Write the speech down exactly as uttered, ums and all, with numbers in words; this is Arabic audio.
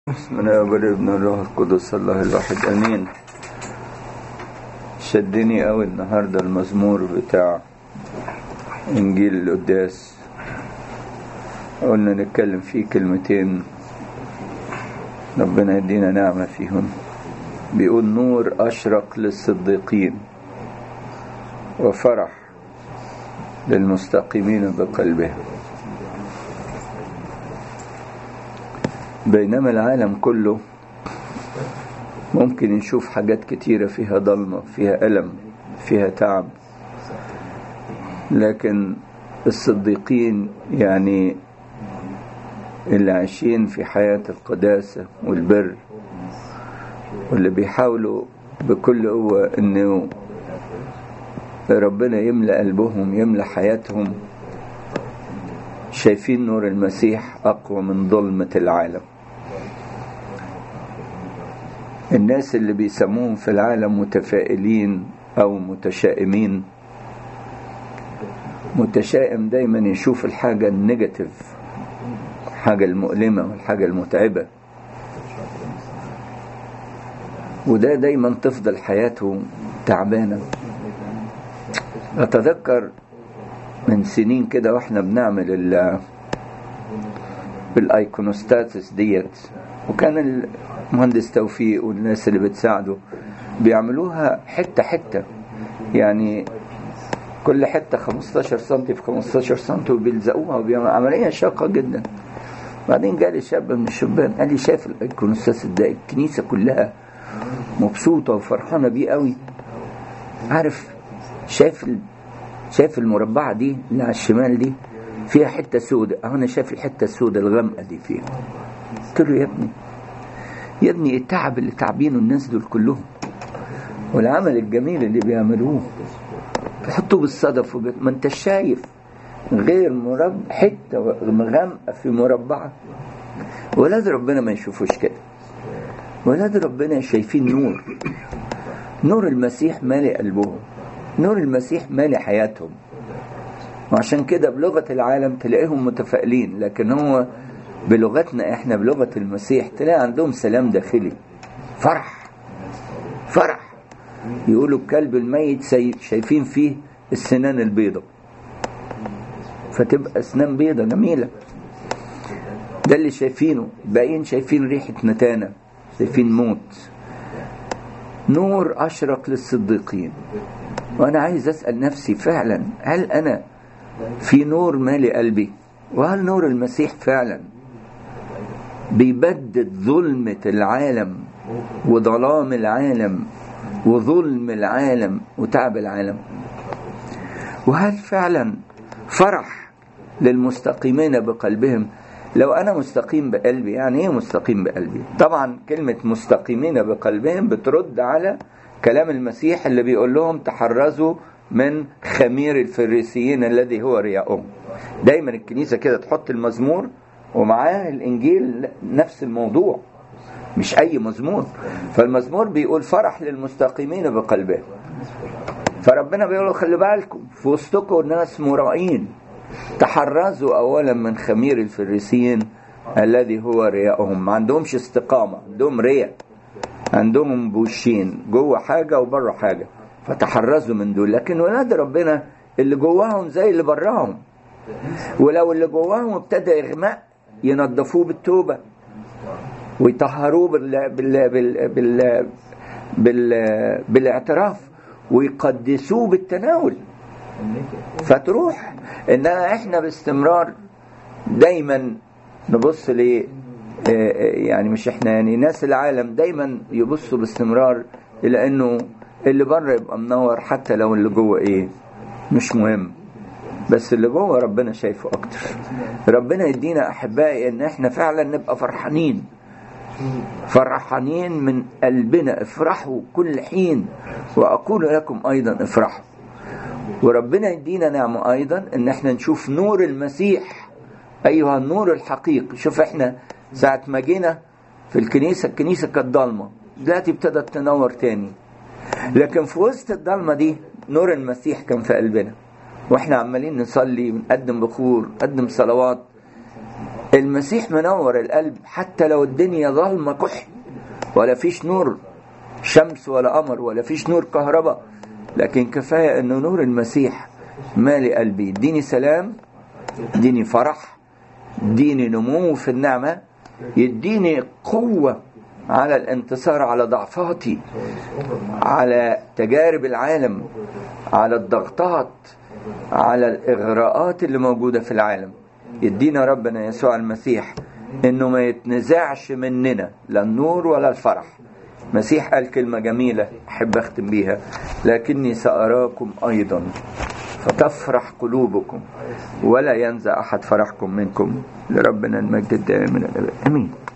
بسم الله والابن والروح القدس الله الواحد امين. شدني قوي النهارده المزمور بتاع انجيل القداس، قلنا نتكلم فيه كلمتين ربنا يدينا نعمة فيهم. بيقول نور اشرق للصديقين وفرح للمستقيمين بقلبهم. بينما العالم كله ممكن نشوف حاجات كتيرة فيها ضلمة، فيها ألم، فيها تعب، لكن الصديقين يعني اللي عايشين في حياة القداسة والبر واللي بيحاولوا بكل قوة انه ربنا يملأ قلبهم يملأ حياتهم، شايفين نور المسيح أقوى من ظلمة العالم. الناس اللي بيسموهم في العالم متفائلين أو متشائمين، متشائم دايما يشوف الحاجة النيجاتيف، الحاجة المؤلمة والحاجة المتعبة، وده دايما تفضل حياته تعبانة. أتذكر من سنين كده واحنا بنعمل ال بالايكونوستاتس ديت، وكان المهندس توفيق والناس اللي بتساعده بيعملوها حتة حتة، يعني كل حتة خمستاشر سنتي في خمستاشر سنتي، وبيلزقوها وبيعملوا عملية شاقة جدا. بعدين جالي شاب من الشبان قال لي شايف الايكونوستاتس ده الكنيسة كلها مبسوطة وفرحانة بيه قوي، عارف شايف شايف المربعة دي اللي على الشمال دي فيها حتة سودة، انا شايف الحتة السودة الغامقة دي فيها. قلت له يا ابني يا ابني التعب اللي تعبينه الناس دول كلهم والعمل الجميل اللي بيعملوه بيحطوه بالصدف وب... ما انت شايف غير مربع حتة غامقة في مربعة. ولاد ربنا ما يشوفوش كده، ولاد ربنا شايفين نور، نور المسيح مالي قلبهم، نور المسيح مالي حياتهم. وعشان كده بلغة العالم تلاقيهم متفائلين، لكن هو بلغتنا احنا بلغة المسيح تلاقي عندهم سلام داخلي، فرح فرح. يقولوا الكلب الميت شايفين فيه السنان البيضة، فتبقى اسنان بيضة جميلة، ده اللي شايفينه. باقيين شايفين ريحة نتانة، شايفين موت. نور أشرق للصديقين. وأنا عايز أسأل نفسي فعلا، هل أنا في نور مالي قلبي؟ وهل نور المسيح فعلا بيبدد ظلمة العالم وظلام العالم وظلم العالم وتعب العالم؟ وهل فعلا فرح للمستقيمين بقلبهم؟ لو أنا مستقيم بقلبي، يعني إيه مستقيم بقلبي؟ طبعا كلمة مستقيمين بقلبهم بترد على كلام المسيح اللي بيقول لهم تحرزوا من خمير الفريسيين الذي هو رياءهم. دايما الكنيسة كده تحط المزمور ومعاه الإنجيل نفس الموضوع، مش أي مزمور. فالمزمور بيقول فرح للمستقيمين بقلبهم، فربنا بيقول خلي بالكم في وسطكم ناس مرائين، تحرزوا أولا من خمير الفريسيين الذي هو رياءهم. ما عندهمش استقامة، عندهم رياء، عندهم بوشين، جوه حاجة وبره حاجة، فتحرزوا من دول. لكن ولاد ربنا اللي جواهم زي اللي براهم، ولو اللي جواهم ابتدى يغمق ينظفوه بالتوبة ويطهروه بال... بال... بال... بال... بال... بالاعتراف ويقدسوه بالتناول، فتروح. إننا احنا باستمرار دايما نبص ليه، يعني مش احنا، يعني ناس العالم دايما يبصوا باستمرار الى انه اللي بره يبقى منور، حتى لو اللي جوه ايه مش مهم، بس اللي جوه ربنا شايفه اكتر. ربنا يدينا احبائي ان احنا فعلا نبقى فرحانين فرحانين من قلبنا. افرحوا كل حين واقول لكم ايضا افرحوا. وربنا يدينا نعمة ايضا ان احنا نشوف نور المسيح ايها النور الحقيقي. شوف احنا ساعة ما جينا في الكنيسة، الكنيسة كانت ضلمة، دلوقتي ابتدت تنور تاني، لكن في وسط الضلمة دي نور المسيح كان في قلبنا، واحنا عمالين نصلي ونقدم بخور نقدم صلوات. المسيح منور القلب حتى لو الدنيا ظلمة كحل ولا فيش نور شمس ولا قمر ولا فيش نور كهرباء، لكن كفاية انه نور المسيح مالي قلبي، يديني سلام، يديني فرح، يديني نمو في النعمة، يديني قوة على الانتصار على ضعفاتي، على تجارب العالم، على الضغطات، على الإغراءات اللي موجودة في العالم. يدينا ربنا يسوع المسيح انه ما يتنزعش مننا لا النور ولا الفرح. مسيح قال كلمة جميلة أحب أختم بيها: لكني سأراكم أيضا فتفرح قلوبكم ولا ينزع أحد فرحكم منكم. لربنا المجد الدائم من الأبد، آمين.